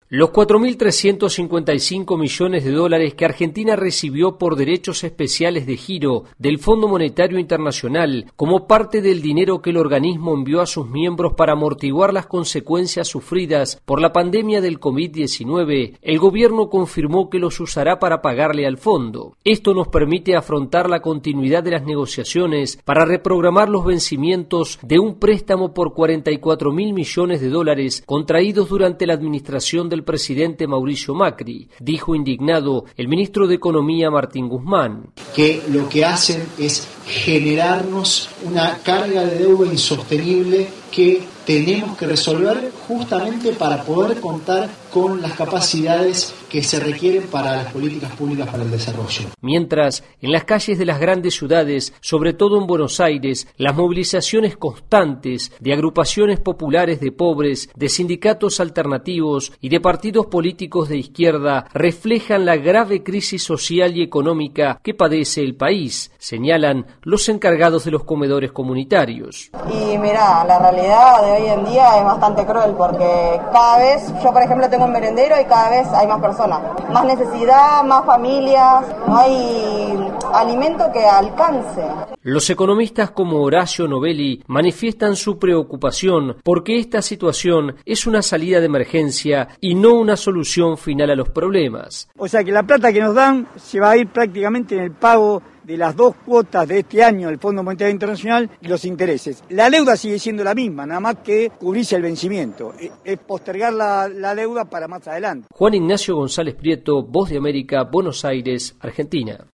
Los 4.355 millones de dólares que Argentina recibió por derechos especiales de giro del Fondo Monetario Internacional como parte del dinero que el organismo envió a sus miembros para amortiguar las consecuencias sufridas por la pandemia del COVID-19, el gobierno confirmó que los usará para pagarle al fondo. Esto nos permite afrontar la continuidad de las negociaciones para reprogramar los vencimientos de un préstamo por 44.000 millones de dólares contraídos durante la administración del presidente Mauricio Macri, dijo indignado el ministro de Economía Martín Guzmán. Que lo que hacen es generarnos una carga de deuda insostenible que tenemos que resolver justamente para poder contar con las capacidades que se requieren para las políticas públicas para el desarrollo. Mientras, en las calles de las grandes ciudades, sobre todo en Buenos Aires, las movilizaciones constantes de agrupaciones populares de pobres, de sindicatos alternativos y de partidos políticos de izquierda reflejan la grave crisis social y económica que padece el país, señalan los encargados de los comedores comunitarios. Y mira, la realidad de hoy en día es bastante cruel porque cada vez, yo por ejemplo tengo un merendero y cada vez hay más personas, más necesidad, más familias, no hay alimento que alcance. Los economistas como Horacio Novelli manifiestan su preocupación porque esta situación es una salida de emergencia y no una solución final a los problemas. O sea que la plata que nos dan se va a ir prácticamente en el pago de las 2 cuotas de este año del Fondo Monetario Internacional y los intereses. La deuda sigue siendo la misma, nada más que cubrirse el vencimiento. Es postergar la deuda para más adelante. Juan Ignacio González Prieto, Voz de América, Buenos Aires, Argentina.